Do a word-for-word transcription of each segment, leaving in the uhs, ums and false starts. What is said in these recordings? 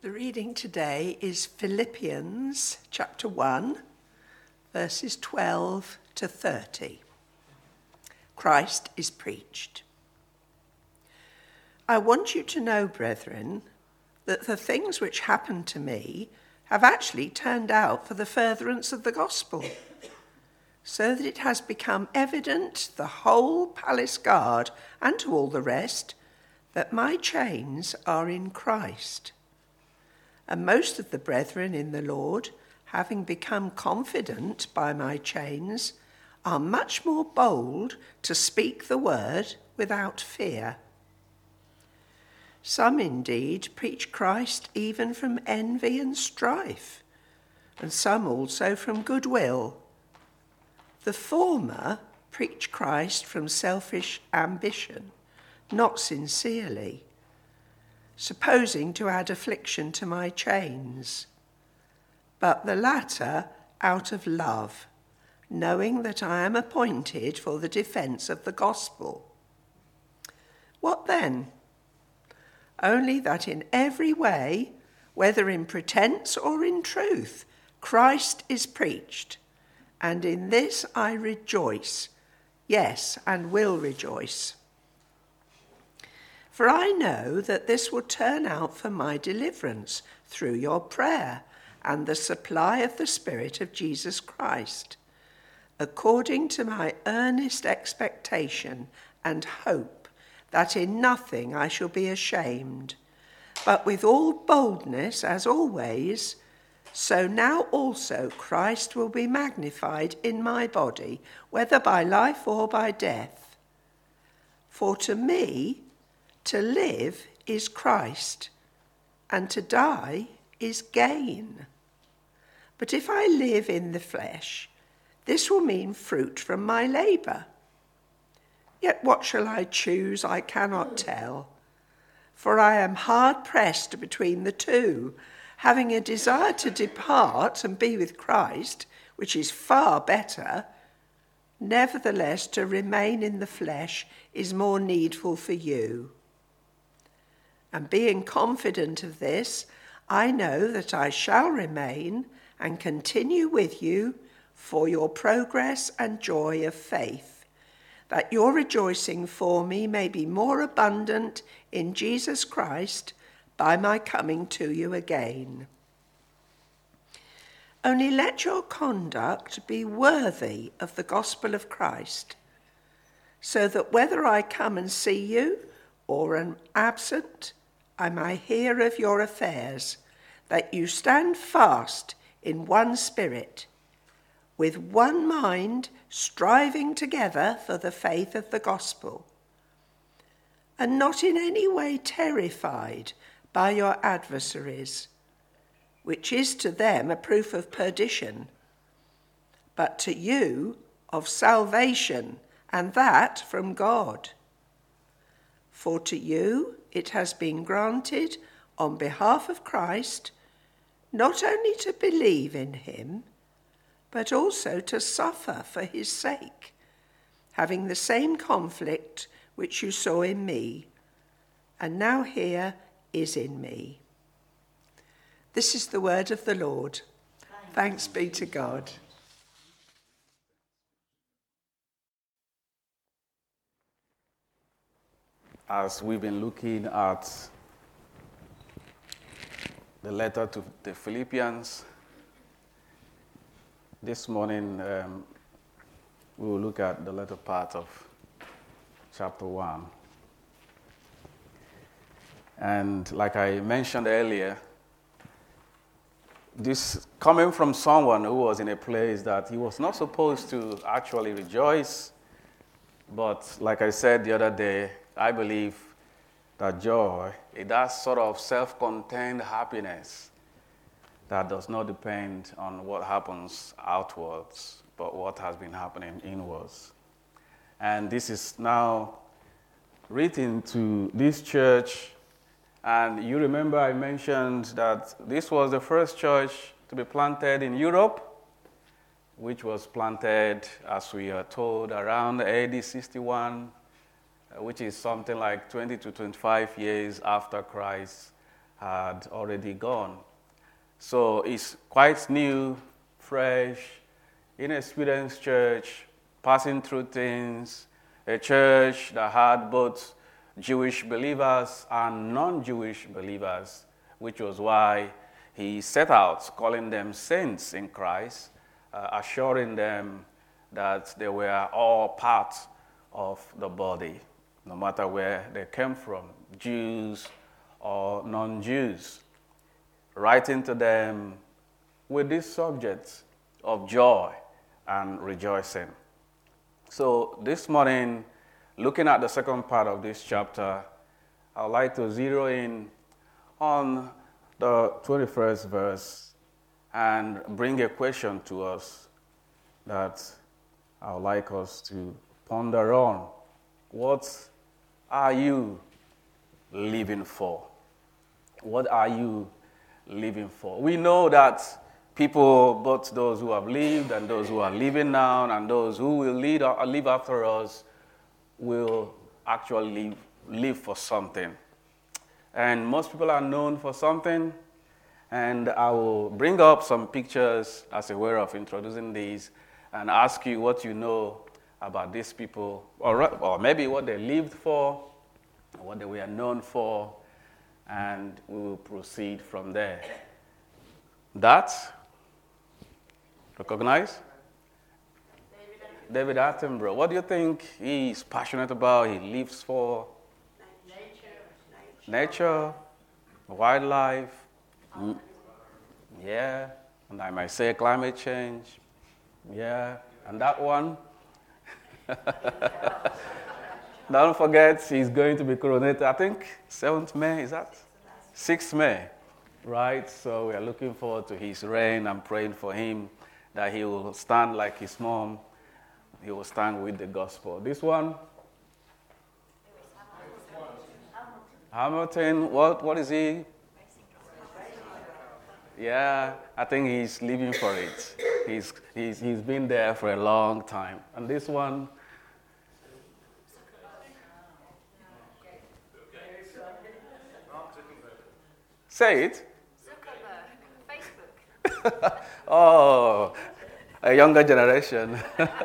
The reading today is Philippians chapter one, verses twelve to thirty. Christ is preached. I want you to know, brethren, that the things which happened to me have actually turned out for the furtherance of the gospel, so that it has become evident to the whole palace guard and to all the rest that my chains are in Christ. And most of the brethren in the Lord, having become confident by my chains, are much more bold to speak the word without fear. Some indeed preach Christ even from envy and strife, and some also from goodwill. The former preach Christ from selfish ambition, not sincerely, supposing to add affliction to my chains, but the latter out of love, knowing that I am appointed for the defence of the gospel. What then? Only that in every way, whether in pretense or in truth, Christ is preached, and in this I rejoice, yes, and will rejoice. For I know that this will turn out for my deliverance through your prayer and the supply of the Spirit of Jesus Christ, according to my earnest expectation and hope that in nothing I shall be ashamed, but with all boldness as always, so now also Christ will be magnified in my body, whether by life or by death. For to me, to live is Christ, and to die is gain. But if I live in the flesh, this will mean fruit from my labour. Yet what shall I choose, I cannot tell, for I am hard pressed between the two, having a desire to depart and be with Christ, which is far better. Nevertheless, to remain in the flesh is more needful for you. And being confident of this, I know that I shall remain and continue with you for your progress and joy of faith, that your rejoicing for me may be more abundant in Jesus Christ by my coming to you again. Only let your conduct be worthy of the gospel of Christ, so that whether I come and see you or am absent, I may hear of your affairs, that you stand fast in one spirit, with one mind, striving together for the faith of the gospel, and not in any way terrified by your adversaries, which is to them a proof of perdition, but to you of salvation, and that from God. For to you it has been granted on behalf of Christ not only to believe in him, but also to suffer for his sake, having the same conflict which you saw in me, and now here is in me. This is the word of the Lord. Thanks be to God. As we've been looking at the letter to the Philippians, this morning um, we will look at the latter part of chapter one. And like I mentioned earlier, this coming from someone who was in a place that he was not supposed to actually rejoice, but like I said the other day, I believe that joy is that sort of self-contained happiness that does not depend on what happens outwards, but what has been happening inwards. And this is now written to this church. And you remember I mentioned that this was the first church to be planted in Europe, which was planted, as we are told, around A D sixty-one, which is something like twenty to twenty-five years after Christ had already gone. So it's quite new, fresh, inexperienced church, passing through things, a church that had both Jewish believers and non-Jewish believers, which was why he set out calling them saints in Christ, uh, assuring them that they were all part of the body, no matter where they came from, Jews or non-Jews, writing to them with this subject of joy and rejoicing. So this morning, looking at the second part of this chapter, I'd like to zero in on the twenty-first verse and bring a question to us that I would like us to ponder on. What are you living for? What are you living for? We know that people, both those who have lived and those who are living now and those who will lead or live after us, will actually live, live for something. And most people are known for something. And I will bring up some pictures as a way of introducing these and ask you what you know about these people, or, or maybe what they lived for, what they were known for, and we will proceed from there. That, recognize? David Attenborough. What do you think he's passionate about, he lives for? Nature. Nature, wildlife. Mm. Yeah, and I might say climate change. Yeah, and that one. Don't forget, he's going to be coronated, I think, seventh of May, is that? sixth of May, right? So we are looking forward to his reign and praying for him that he will stand like his mom. He will stand with the gospel. This one? Hamilton, what, what is he? Yeah, I think he's living for it. He's, he's, he's been there for a long time. And this one? Say it. Zuckerberg, Facebook. Oh, a younger generation.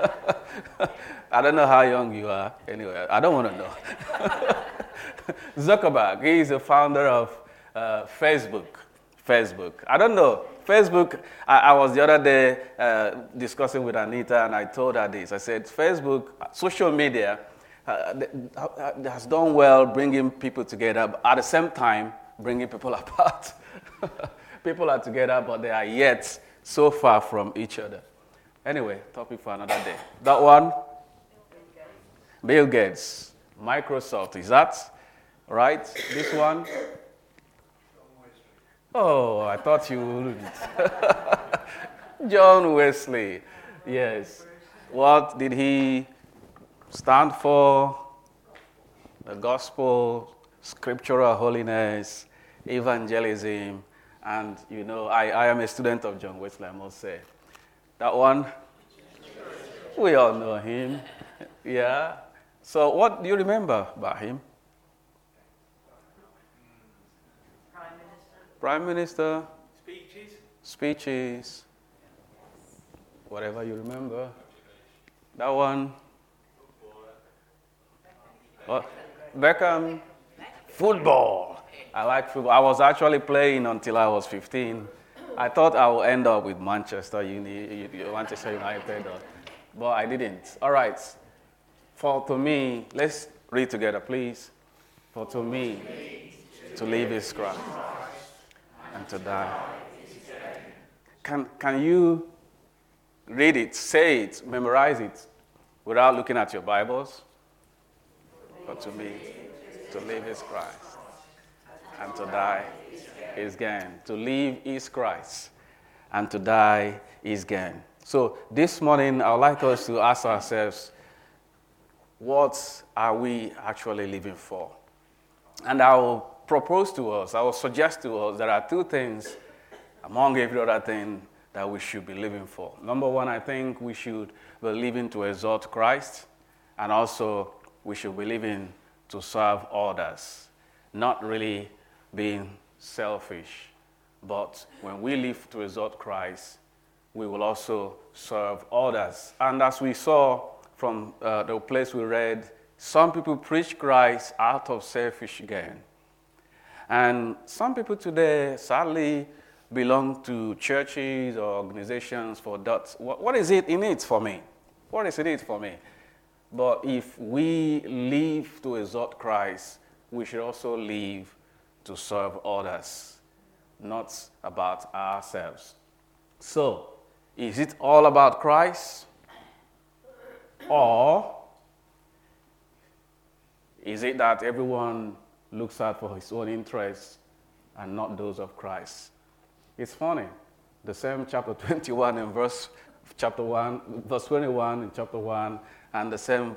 I don't know how young you are. Anyway, I don't want to know. Zuckerberg, he is the founder of uh, Facebook. Facebook. I don't know. Facebook, I, I was the other day uh, discussing with Anita, and I told her this. I said, Facebook, social media, uh, has done well bringing people together, but at the same time, bringing people apart. People are together, but they are yet so far from each other. Anyway, topic for another day. That one? Bill Gates. Microsoft. Is that right? This one? Oh, I thought you wouldn't. John Wesley. Yes. What did he stand for? The gospel, scriptural holiness, evangelism, and, you know, I, I am a student of John Wesley, I must say. That one? We all know him. Yeah. So what do you remember about him? Prime Minister. Prime Minister. Speeches. Speeches. Whatever you remember. That one? What? Beckham. Football. I like football. I was actually playing until I was fifteen. I thought I would end up with Manchester Uni, Manchester United, or, but I didn't. All right. For to me, let's read together, please. For to me, to live is Christ, and to die. Can can you read it, say it, memorize it, without looking at your Bibles? For to me, to live is Christ, and to die is gain. To live is Christ, and to die is gain. So this morning, I would like us to ask ourselves, what are we actually living for? And I will propose to us, I will suggest to us, there are two things, among every other thing, that we should be living for. Number one, I think we should be living to exalt Christ, and also we should be living to serve others, not really being selfish. But when we live to exalt Christ, we will also serve others. And as we saw from uh, the place we read, some people preach Christ out of selfish gain. And some people today sadly belong to churches or organizations for that. What, what is it in it for me? What is in it for me? But if we live to exalt Christ, we should also live to serve others, not about ourselves. So, is it all about Christ? Or is it that everyone looks out for his own interests and not those of Christ? It's funny. The same chapter twenty-one and verse chapter one, verse twenty-one in chapter one, and the same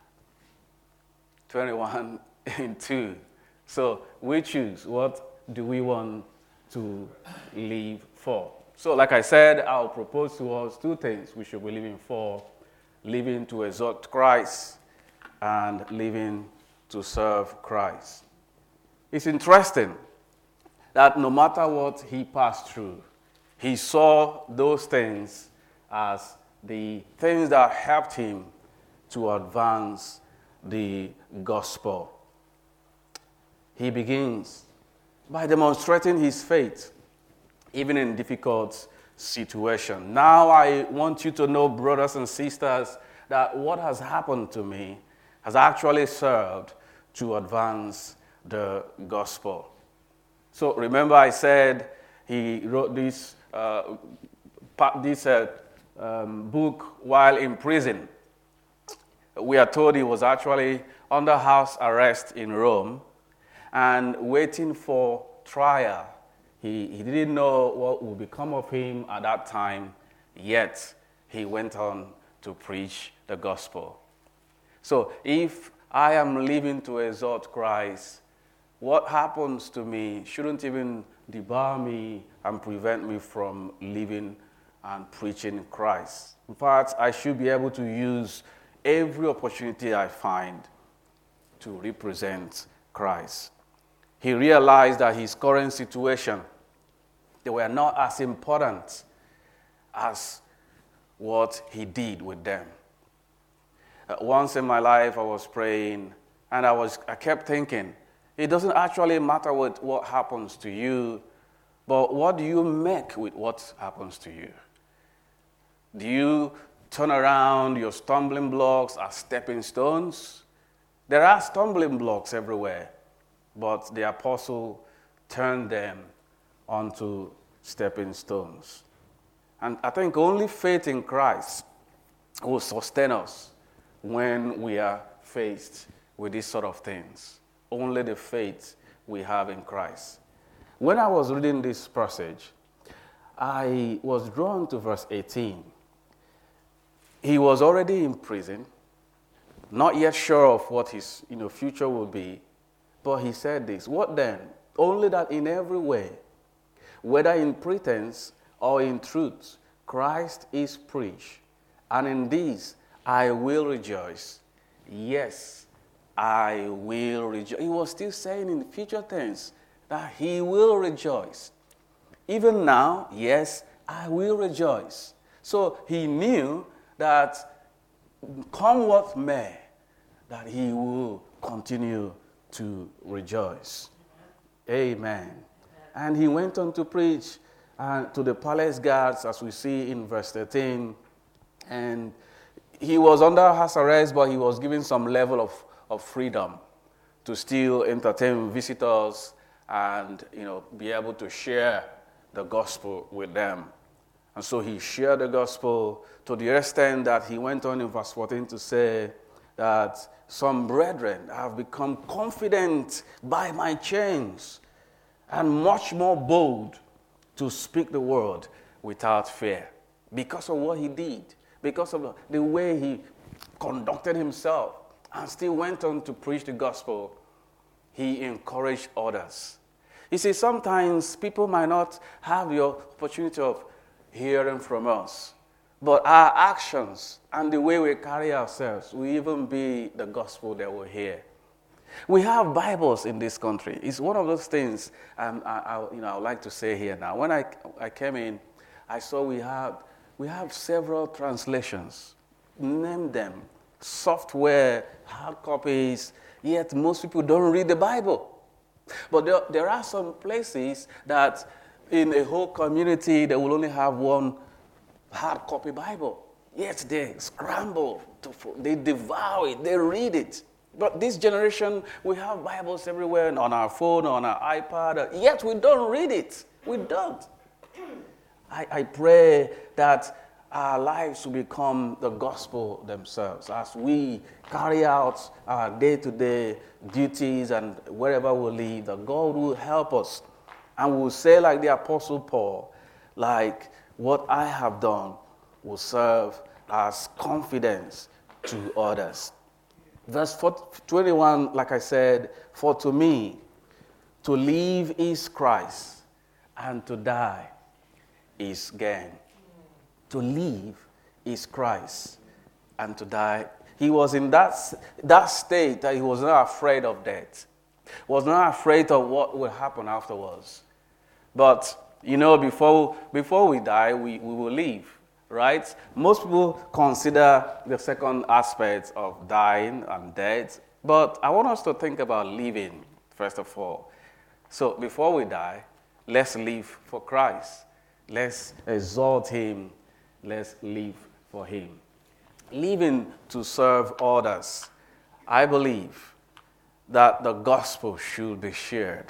twenty-one in two. So we choose, what do we want to live for? So like I said, I'll propose to us two things we should be living for: living to exalt Christ and living to serve Christ. It's interesting that no matter what he passed through, he saw those things as the things that helped him to advance the gospel. He begins by demonstrating his faith, even in difficult situations. Now I want you to know, brothers and sisters, that what has happened to me has actually served to advance the gospel. So remember I said he wrote this, uh, this uh, um, book while in prison. We are told he was actually under house arrest in Rome and waiting for trial. He, he didn't know what would become of him at that time, yet he went on to preach the gospel. So if I am living to exalt Christ, what happens to me shouldn't even debar me and prevent me from living and preaching Christ. In fact, I should be able to use every opportunity I find to represent Christ. He realized that his current situation, they were not as important as what he did with them. Uh, once in my life, I was praying, and I was I kept thinking, it doesn't actually matter what, what happens to you, but what do you make with what happens to you? Do you turn around your stumbling blocks as stepping stones? There are stumbling blocks everywhere, but the apostle turned them onto stepping stones. And I think only faith in Christ will sustain us when we are faced with these sort of things. Only the faith we have in Christ. When I was reading this passage, I was drawn to verse eighteen. He was already in prison, not yet sure of what his you know, future will be, but he said this, "What then? Only that in every way, whether in pretense or in truth, Christ is preached, and in this I will rejoice. Yes, I will rejoice." He was still saying in future tense that he will rejoice. Even now, yes, I will rejoice. So he knew that come what may, that he will continue to rejoice. Amen. Amen. And he went on to preach uh, to the palace guards, as we see in verse thirteen. And he was under house arrest, but he was given some level of, of freedom to still entertain visitors and you know be able to share the gospel with them. And so he shared the gospel to the extent that he went on in verse fourteen to say that some brethren have become confident by my chains and much more bold to speak the word without fear. Because of what he did, because of the way he conducted himself and still went on to preach the gospel, he encouraged others. You see, sometimes people might not have the opportunity of hearing from us, but our actions and the way we carry ourselves will even be the gospel they will hear. We have Bibles in this country. It's one of those things um, I, I, you know, I would like to say here now. When I, I came in, I saw we have, we have several translations. Name them. Software, hard copies, yet most people don't read the Bible. But there, there are some places that in a whole community, they will only have one hard copy Bible. Yet they scramble, to, they devour it, they read it. But this generation, we have Bibles everywhere on our phone, on our iPad, yet we don't read it. We don't. I, I pray that our lives will become the gospel themselves as we carry out our day-to-day duties and wherever we live, that God will help us. And we'll say like the Apostle Paul, like what I have done will serve as confidence to others. Verse twenty-one, like I said, for to me, to live is Christ, and to die is gain. To live is Christ, and to die. He was in that, that state that he was not afraid of death. Was not afraid of what will happen afterwards. But, you know, before, before we die, we, we will leave, right? Most people consider the second aspect of dying and death. But I want us to think about living, first of all. So before we die, let's live for Christ. Let's exalt him. Let's live for him. Living to serve others. I believe that the gospel should be shared.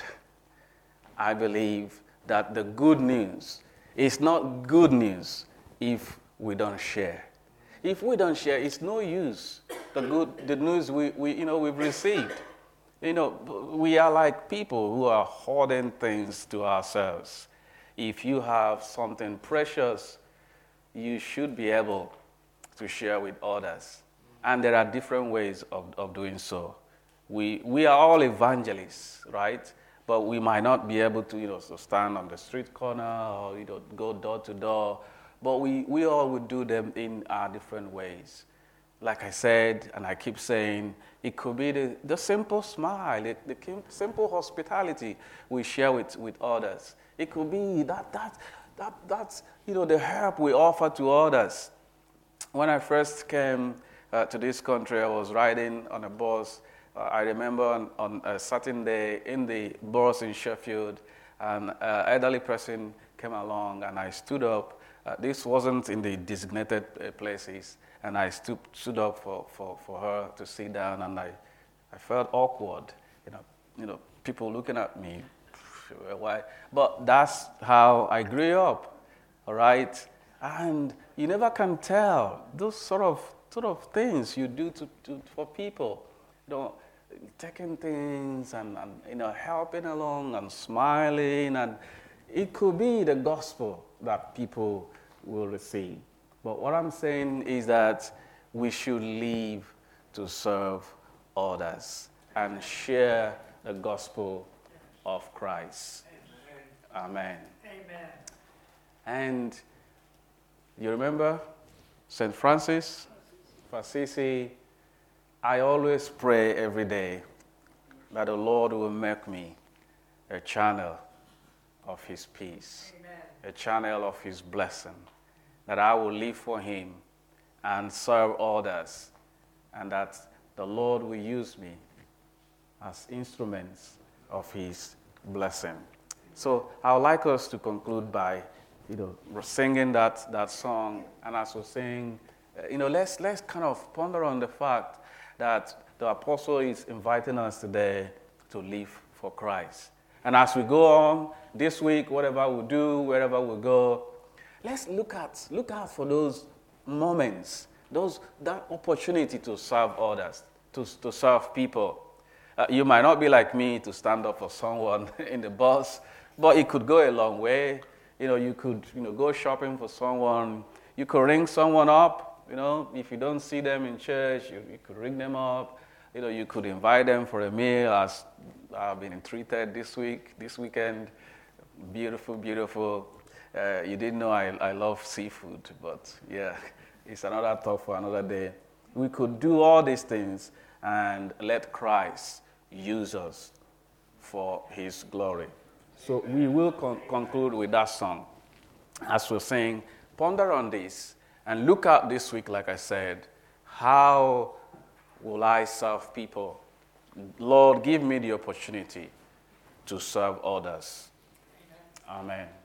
I believe that the good news is not good news if we don't share. If we don't share, it's no use. The good, the news we, we you know we've received. You know, we are like people who are hoarding things to ourselves. If you have something precious, you should be able to share with others. And there are different ways of, of doing so. We we are all evangelists, right? But we might not be able to, you know, to stand on the street corner or, you know, go door to door. But we, we all would do them in our different ways. Like I said, and I keep saying, it could be the, the simple smile, the, the simple hospitality we share with, with others. It could be that, that, that, that's, you know, the help we offer to others. When I first came uh, to this country, I was riding on a bus. Uh, I remember on, on a certain day in the bus in Sheffield, an uh, elderly person came along and I stood up. Uh, this wasn't in the designated uh, places, and I stood, stood up for, for, for her to sit down, and I, I felt awkward, you know, you know, people looking at me. Why? But that's how I grew up, all right? And you never can tell those sort of sort of things you do to, to for people, you know, taking things and, and you know helping along and smiling, and it could be the gospel that people will receive. But what I'm saying is that we should live to serve others and share the gospel of Christ. Amen. Amen. And you remember Saint Francis of Assisi, I always pray every day that the Lord will make me a channel of his peace, Amen. a channel of his blessing, that I will live for him and serve others, and that the Lord will use me as instruments of his blessing. So I would like us to conclude by, you know, singing that, that song, and as we sing, uh, you know, let's let's kind of ponder on the fact that the apostle is inviting us today to live for Christ. And as we go on this week, whatever we do, wherever we go, let's look at look out for those moments, those that opportunity to serve others, to to serve people. Uh, you might not be like me to stand up for someone in the bus, but it could go a long way. You know, you could you know go shopping for someone. You could ring someone up. You know, if you don't see them in church, you, you could ring them up. You know, you could invite them for a meal, as I've been treated this week, this weekend. Beautiful, beautiful. Uh, you didn't know I, I love seafood, but yeah, it's another talk for another day. We could do all these things and let Christ use us for his glory. So we will con- conclude with that song. As we're saying, ponder on this and look out this week, like I said, how will I serve people? Lord, give me the opportunity to serve others. Amen.